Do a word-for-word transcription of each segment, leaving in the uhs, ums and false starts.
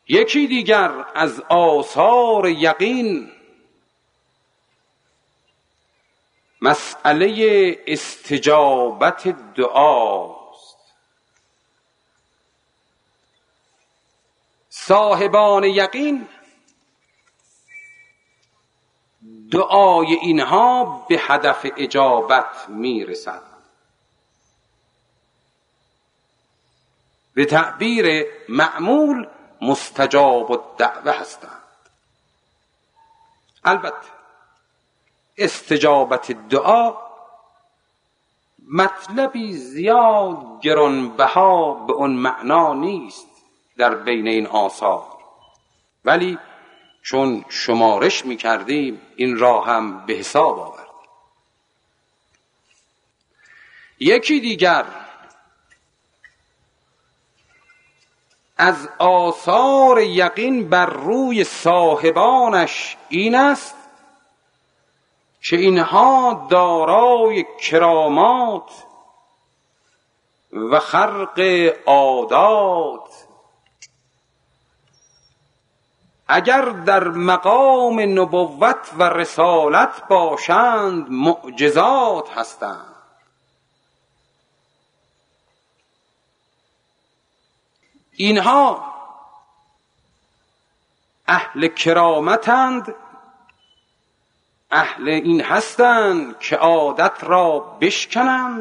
یکی دیگر از آثار یقین مسئله استجابت دعاست. صاحبان یقین دعای اینها به هدف اجابت میرسد. به تعبیر معمول مستجاب الدعوه هستند. البته استجابت دعا مطلبی زیاد گرانبها به اون معنا نیست در بین این آثار، ولی چون شمارش می کردیم این را هم به حساب آوردیم. یکی دیگر از آثار یقین بر روی صاحبانش این است که اینها دارای کرامات و خرق عادات، اگر در مقام نبوت و رسالت باشند معجزات هستند. اینها اهل کرامتند، اهل این هستند که عادت را بشکنند،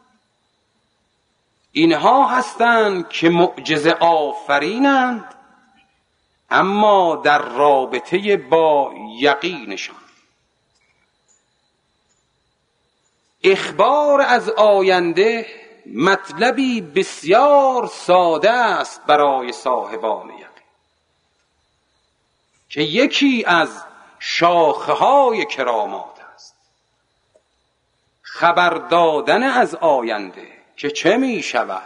اینها هستند که معجزه آفرینند، اما در رابطه با یقینشان. اخبار از آینده مطلبی بسیار ساده است برای صاحبان یقین، که یکی از شاخه‌های کرامات است خبر دادن از آینده که چه می شود.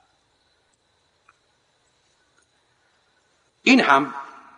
این هم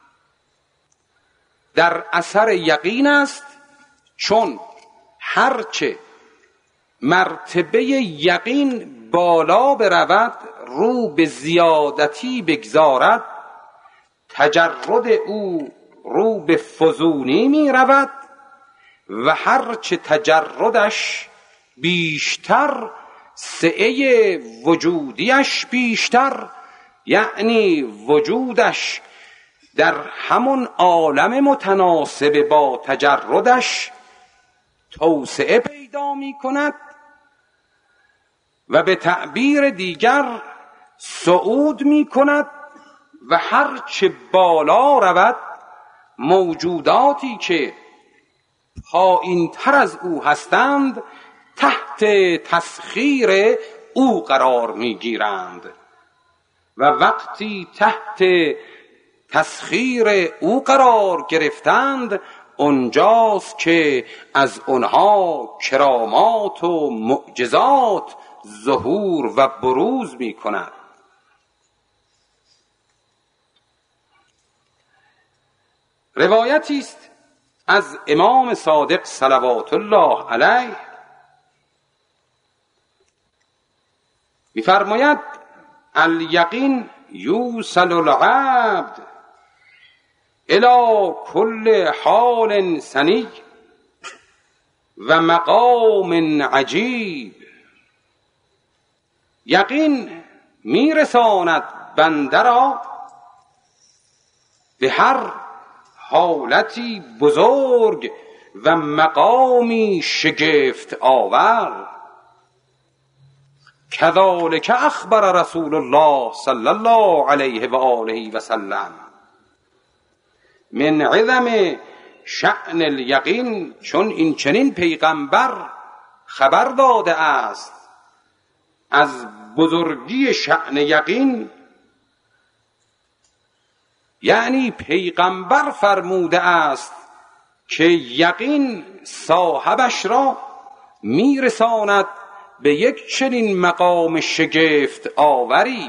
در اثر یقین است، چون هرچه مرتبه یقین بالا برود رو به زیادتی بگذارد، تجرد او رو به فزونی می رود و هرچه تجردش بیشتر سعه وجودیش بیشتر، یعنی وجودش در همون عالم متناسب با تجردش توسعه پیدا می کند و به تعبیر دیگر صعود می کند و هرچه بالا رود موجوداتی که پایین تر از او هستند تحت تسخیر او قرار می گیرند و وقتی تحت تسخیر او قرار گرفتند اونجاست که از اونها کرامات و معجزات ظهور و بروز می کند. روایتی است از امام صادق صلوات الله علیه می‌فرماید الیقین یوصل العبد الی کل حال سنی و مقام عجیب. یقین میرساند بنده را به هر حالتی بزرگ و مقامی شگفت آور. کذالک اخبر رسول الله صلی الله علیه و آله و سلم من عظم شأن الیقین، چون این چنین پیغمبر خبر داده است از بزرگی شأن یقین، یعنی پیغمبر فرموده است که یقین صاحبش را میرساند به یک چنین مقام شگفت آوری.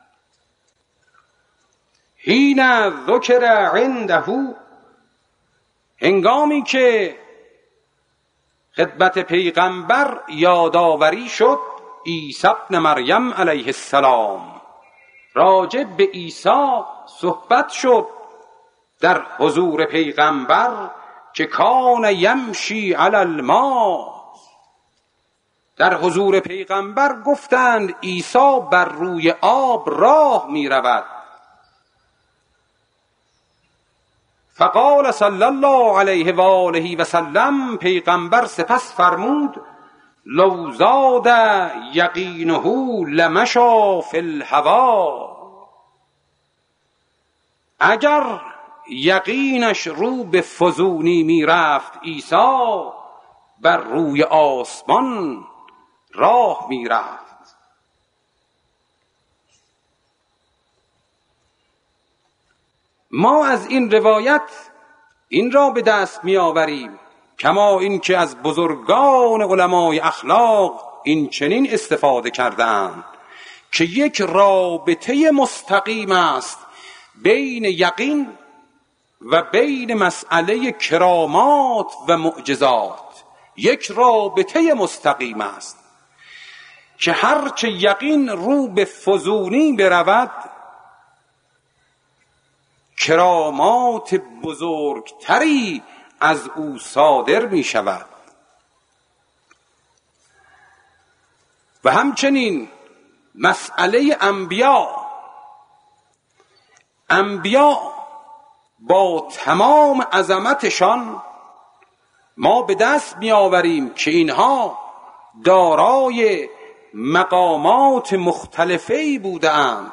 حین ذکر عنده، هنگامی که خدمت پیغمبر یادآوری شد عیسی ابن مریم علیه السلام راجع به عیسی صحبت شد در حضور پیغمبر که کان یمشی علی الماء. در حضور پیغمبر گفتند عیسی بر روی آب راه می رود. فقال صلی الله علیه و آله و سلم، پیغمبر سپس فرمود لو زاد یقینه لمشا فی الهوا. اگر یقینش رو به فزونی می رفت عیسی بر روی آسمان راه می رفت. ما از این روایت این را به دست می آوریم کما این که از بزرگان علمای اخلاق این چنین استفاده کردند که یک رابطه مستقیم است بین یقین و بین مسئله کرامات و معجزات. یک رابطه مستقیم است که هرچه یقین رو به فزونی برود کرامات بزرگتری از او صادر می شود. و همچنین مسئله انبیا انبیا با تمام عظمتشان ما به دست می آوریم که اینها دارای مقامات مختلفی بودند.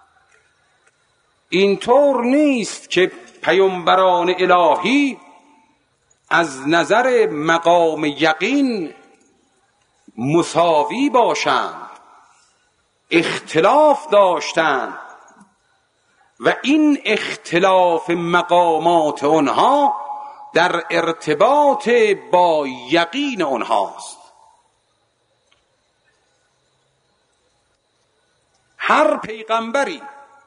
اینطور نیست که پیامبران الهی از نظر مقام یقین مساوی باشند، اختلاف داشتند و این اختلاف مقامات آنها در ارتباط با یقین آنهاست. هر پیغمبری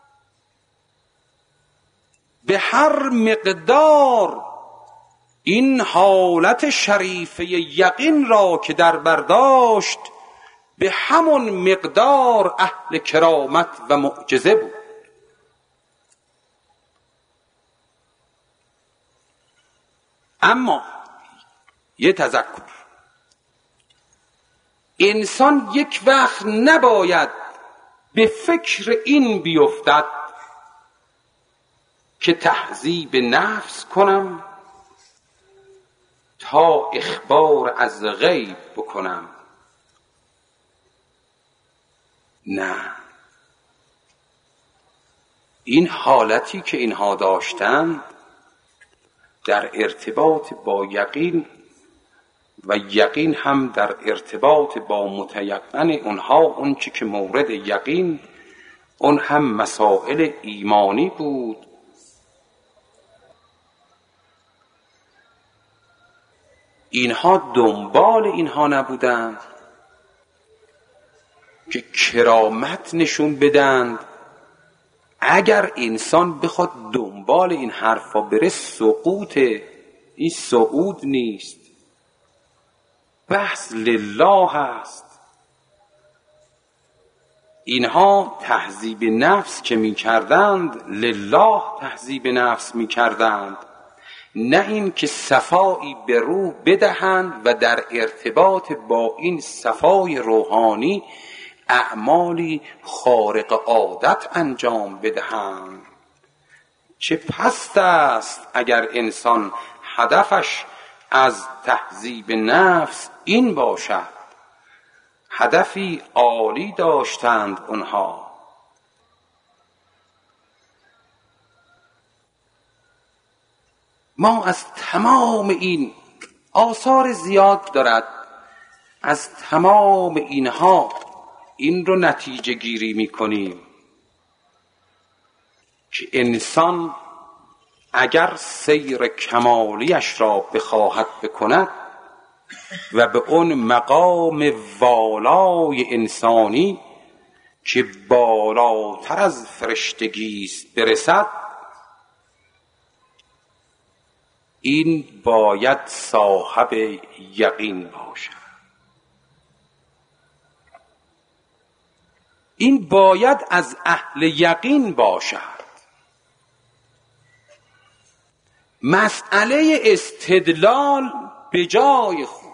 به هر مقدار این حالت شریفه یقین را که در برداشت به همون مقدار اهل کرامت و معجزه بود. اما یه تذکر، انسان یک وقت نباید به فکر این بیفتد که تهذیب نفس کنم تا اخبار از غیب بکنم. نه، این حالتی که اینها داشتند در ارتباط با یقین و یقین هم در ارتباط با متیقن اونها، اون چی که مورد یقین اون هم مسائل ایمانی بود. اینها دنبال اینها نبودند که کرامت نشون بدند. اگر انسان بخواد دنبال این حرفا بره سقوط، این صعود نیست، بحث لله هست. اینها تهذیب نفس که می کردند لله تهذیب نفس می کردند، نه این که صفایی به روح بدهند و در ارتباط با این صفای روحانی اعمالی خارق عادت انجام بدهند. چه پست است اگر انسان هدفش از تهذیب نفس این باشد. هدفی عالی داشتند اونها. ما از تمام این آثار زیاد دارد، از تمام اینها این رو نتیجه گیری می کنیم که انسان اگر سیر کمالیش را بخواهد بکند و به اون مقام والای انسانی که بالاتر از فرشتگی است برسد، این باید صاحب یقین باشد. این باید از اهل یقین باشد. مسئله استدلال به جای خود،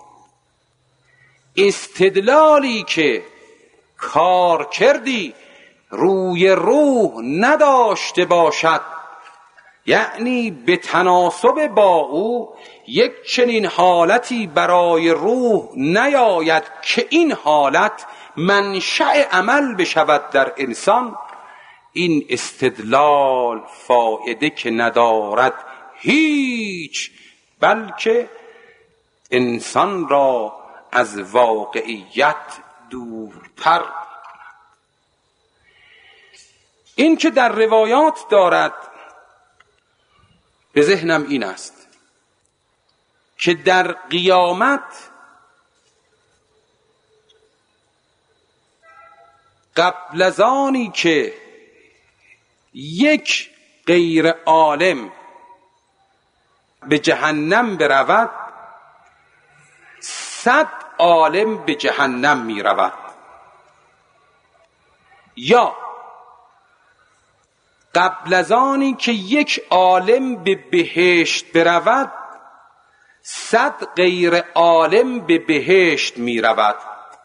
استدلالی که کار کردی روی روح نداشته باشد، یعنی به تناسب با او یک چنین حالتی برای روح نیاید که این حالت منشأ عمل بشود در انسان، این استدلال فایده که ندارد هیچ، بلکه انسان را از واقعیت دورتر می‌کند. این که در روایات دارد به ذهنم این است که در قیامت قبل از آنی که یک غیر عالم به جهنم برود، صد عالم به جهنم می رود، یا قبل از آنی که یک عالم به بهشت برود، صد غیر عالم به بهشت می رود.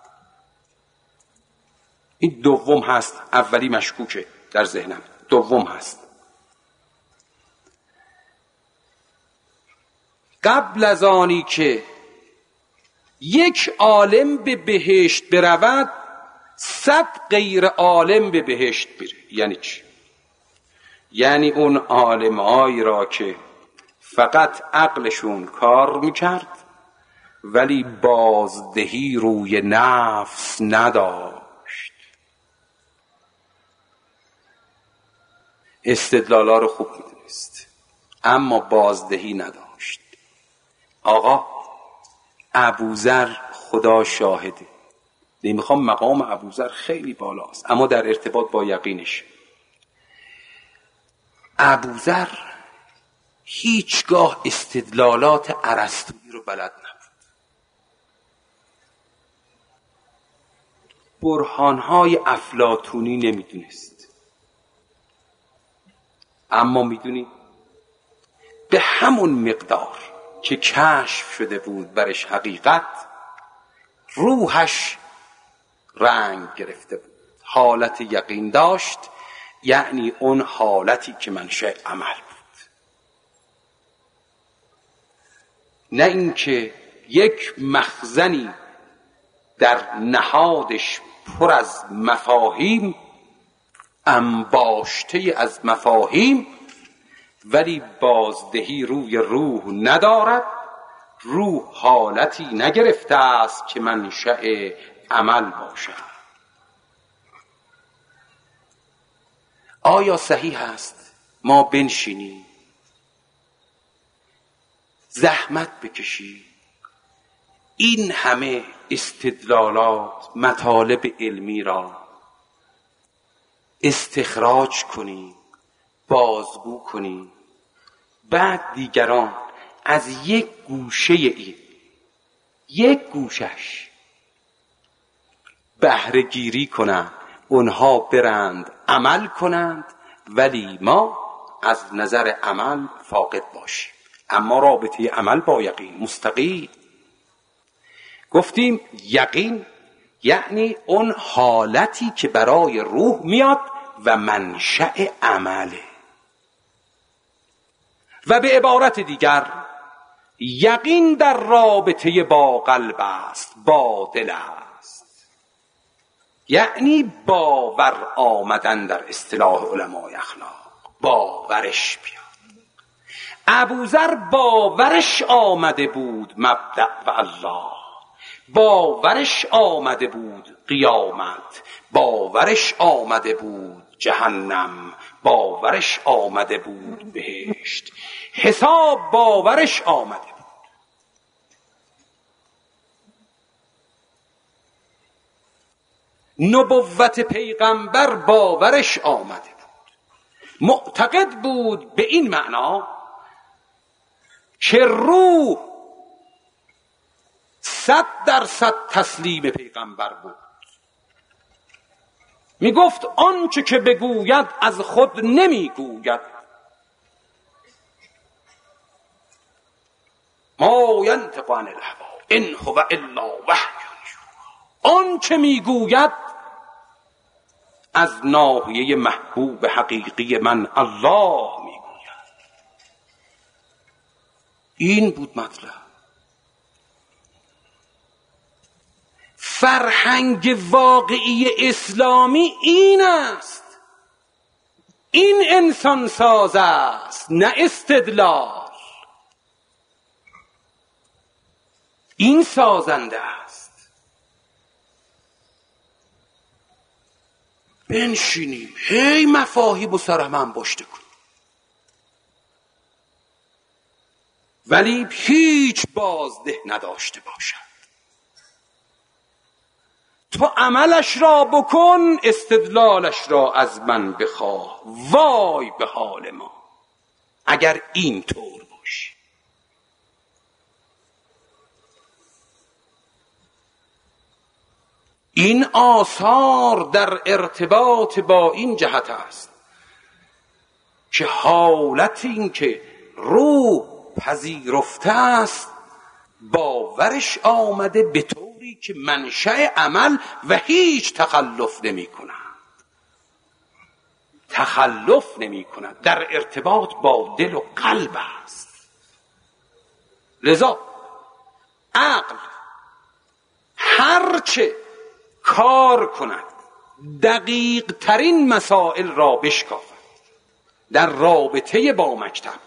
این دوم هست، اولی مشکوکه در ذهنم، دوم هست. قبل از آنی که یک عالم به بهشت برود، صد غیر عالم به بهشت بره. یعنی چی؟ یعنی اون عالم‌هایی را که فقط عقلشون کار میکرد ولی بازدهی روی نفس نداشت، استدلالا رو خوب میدونست اما بازدهی نداشت. آقا ابوذر خدا شاهده، نمیخوام مقام ابوذر خیلی بالاست اما در ارتباط با یقینش، ابوذر هیچگاه استدلالات ارسطویی رو بلد نبود، برهانهای افلاطونی نمیدونست، اما میدونی به همون مقدار که کشف شده بود برش حقیقت، روحش رنگ گرفته بود، حالت یقین داشت، یعنی اون حالتی که منشأ عمل بود، نه اینکه یک مخزنی در نهادش پر از مفاهیم، انباشته از مفاهیم، ولی بازدهی روی روح ندارد، روح حالتی نگرفته است که منشأ عمل باشد. آیا صحیح است ما بنشینیم زحمت بکشیم این همه استدلالات، مطالب علمی را استخراج کنیم، بازگو کنیم، بعد دیگران از یک گوشه این یک گوشش بهره گیری کنند، اونها برند عمل کنند، ولی ما از نظر عمل فاقد باشیم. اما رابطه عمل با یقین مستقیم. گفتیم یقین یعنی اون حالتی که برای روح میاد و منشأ عمله، و به عبارت دیگر یقین در رابطه با قلب است، با دل است، یعنی باور آمدن در اصطلاح علمای اخلاق، باورش بیاد. ابوذر باورش آمده بود مبدأ و الله، باورش آمده بود قیامت، باورش آمده بود جهنم، باورش آمده بود بهشت، حساب باورش آمده بود. نبوت پیغمبر باورش آمده بود، معتقد بود به این معنا که روح صد درصد تسلیم پیغمبر بود. می گفت آنچه که بگوید از خود نمی گوید. ما ینطق عن الهوی ان هو الا وحی یوحی. آنچه می گوید از ناحیه محبوب حقیقی من الله می گوید. این بود مطلب. فرهنگ واقعی اسلامی این است. این انسان ساز است، نه استدلال. این سازنده است. بنشینیم هی مفاهیم و سر هم انباشته کنیم، ولی هیچ بازده نداشته باشد. تو عملش را بکن، استدلالش را از من بخواه. وای به حال ما اگر این طور باشی. این آثار در ارتباط با این جهت است که حالت این که روح پذیرفته است باورش آمده به طوری که منشأ عمل و هیچ تخلف نمی کند. تخلف نمی کند، در ارتباط با دل و قلب است. لذا عقل هرچه کار کند دقیق ترین مسائل را بشکافد در رابطه با مکتب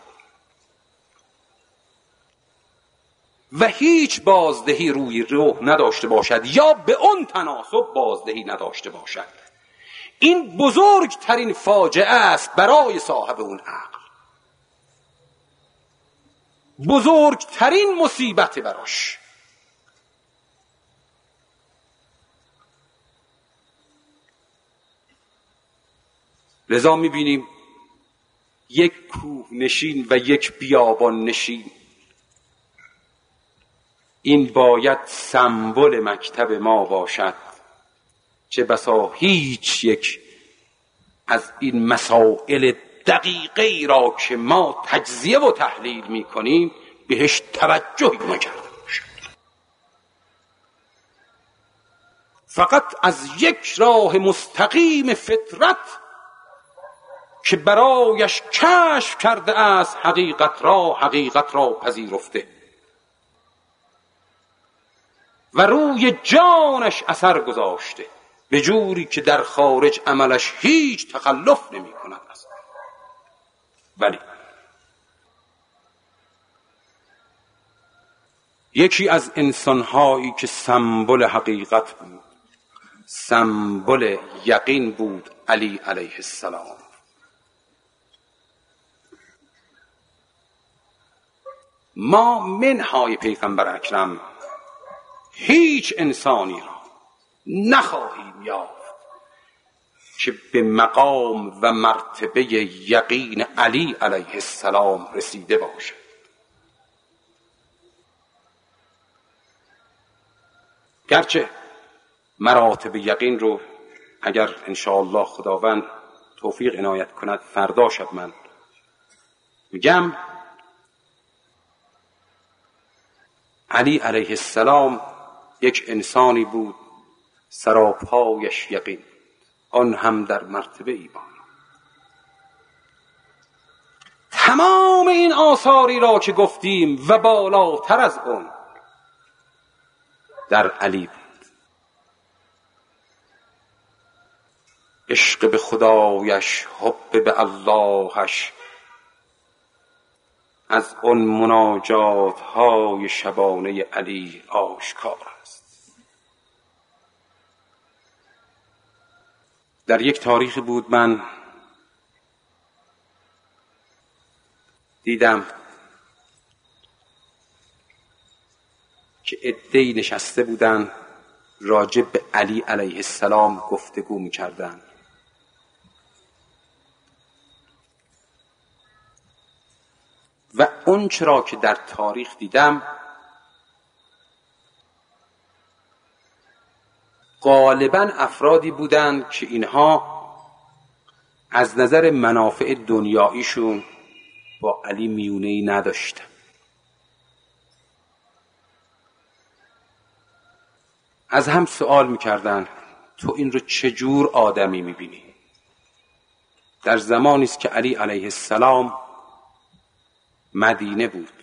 و هیچ بازدهی روی روح نداشته باشد یا به اون تناسب بازدهی نداشته باشد، این بزرگترین فاجعه است برای صاحب اون عقل. بزرگترین مصیبت براش. لذا میبینیم یک کوه نشین و یک بیابان نشین، این باید سمبل مکتب ما باشد. چه بسا هیچ یک از این مسائل دقیقی را که ما تجزیه و تحلیل می کنیم بهش توجهی نکرده باشد. فقط از یک راه مستقیم فطرت که برایش کشف کرده است حقیقت را حقیقت را پذیرفته و روی جانش اثر گذاشته به جوری که در خارج عملش هیچ تخلف نمی کند. ولی یکی از انسانهایی که سمبل حقیقت بود، سمبل یقین بود، علی علیه السلام. ما منهای پیغمبر اکرم هیچ انسانی را نخواهیم یافت که به مقام و مرتبه یقین علی علیه السلام رسیده باشد. گرچه مراتب یقین رو اگر انشاءالله خداوند توفیق عنایت کند فردا شب من میگم. علی علیه السلام یک انسانی بود سراپایش یقین، آن هم در مرتبه ایمان. تمام این آثاری را که گفتیم و بالاتر از اون در علی بود. عشق به خدایش، حب به اللهش از اون مناجات های شبانه علی آشکار است. در یک تاریخی بود من دیدم که عده‌ای نشسته بودن راجع به علی علیه السلام گفتگو می‌کردند. و اون چرا که در تاریخ دیدم غالباً افرادی بودند که اینها از نظر منافع دنیاییشون با علی میونه‌ای نداشتن. از هم سوال میکردن تو این رو چجور آدمی میبینی؟ در زمانی است که علی علیه السلام مدینه بود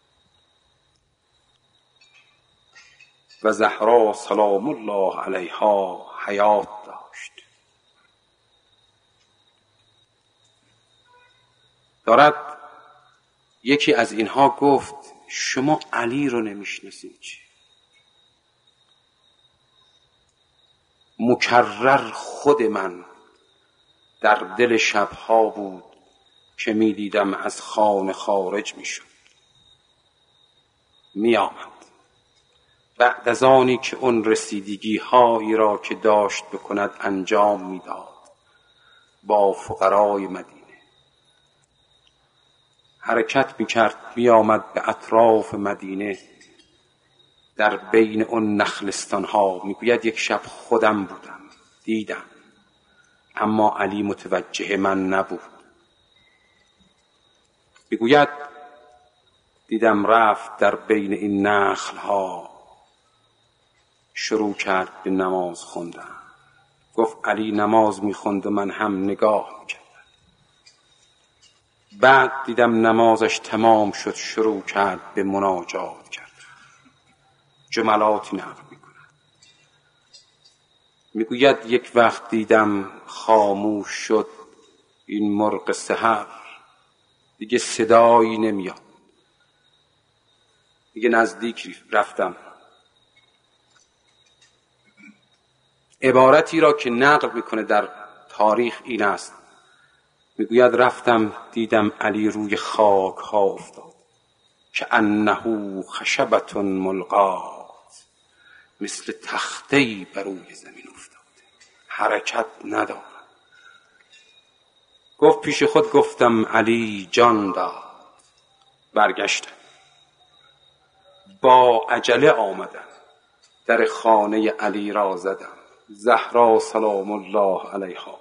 و زهرا سلام الله علیها حیات داشت. دارد یکی از اینها گفت شما علی رو نمیشناسید چی؟ مکرر خود من در دل شبها بود که می دیدم از خانه خارج می شد، می آمد بعد از آنی که اون رسیدگی هایی را که داشت بکند انجام می داد با فقرای مدینه حرکت می کرد، می آمد به اطراف مدینه در بین اون نخلستان ها. می گوید یک شب خودم بودم دیدم، اما علی متوجه من نبود. می گوید دیدم رفت در بین این نخل ها شروع کرد به نماز خوندن. گفت علی نماز می خوند و من هم نگاه می کردم. بعد دیدم نمازش تمام شد شروع کرد به مناجات کرد. جملاتی نقل می کند. می گوید یک وقت دیدم خاموش شد این مرغ سحر، دیگه صدایی نمیاد. دیگه نزدیک رفتم. عبارتی را که نقل میکنه در تاریخ این است، میگوید رفتم دیدم علی روی خاک ها افتاد که انه خشبت ملقات، مثل تخته‌ای بر روی زمین افتاد، حرکت ندارد. گفت پیش خود گفتم علی جان داد. برگشتم با عجله آمدم در خانه علی را زدم. زهرا سلام الله علیها.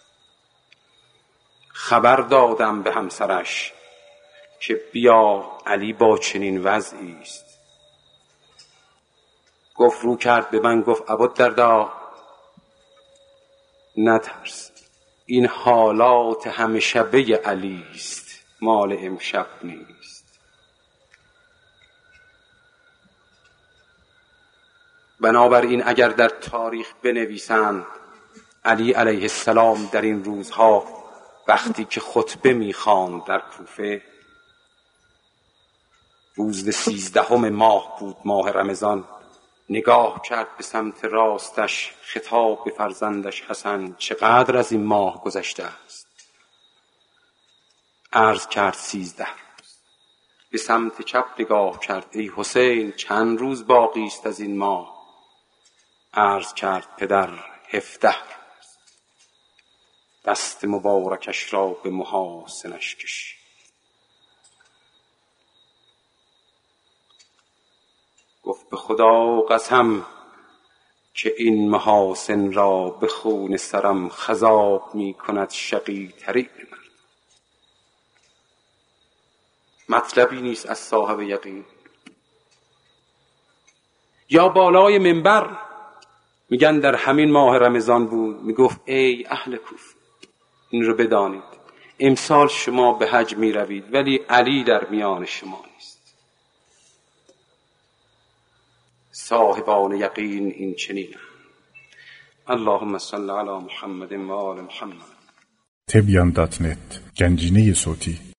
خبر دادم به همسرش که بیا علی با چنین وضعی است. گفت رو کرد به من گفت ابوالدرداء نترس، این حالات همه شبه علی است، مال امشب نیست. بنابراین اگر در تاریخ بنویسند علی علیه السلام در این روزها وقتی که خطبه می‌خواند در کوفه، روز سیزدهم ماه بود، ماه رمضان، نگاه کرد به سمت راستش، خطاب به فرزندش حسن چقدر از این ماه گذشته است؟ عرض کرد سیزده روز. به سمت چپ نگاه کرد ای حسین چند روز باقی است از این ماه؟ عرض کرد پدر هفده روز. دست مبارکش را به محاسنش کشید. گفت به خدا قسم که این محاسن را به خون سرم خضاب می کند شقی ترین من. مطلبی نیست از صاحب یقین. یا بالای منبر میگن در همین ماه رمضان بود، میگفت ای اهل کوفه این رو بدانید امسال شما به حج می روید ولی علی در میان شما نیست. صاحبان یقین این چنین. اللهم صل علی محمد و آل محمد. تبیان دات نت گنجینه صوتی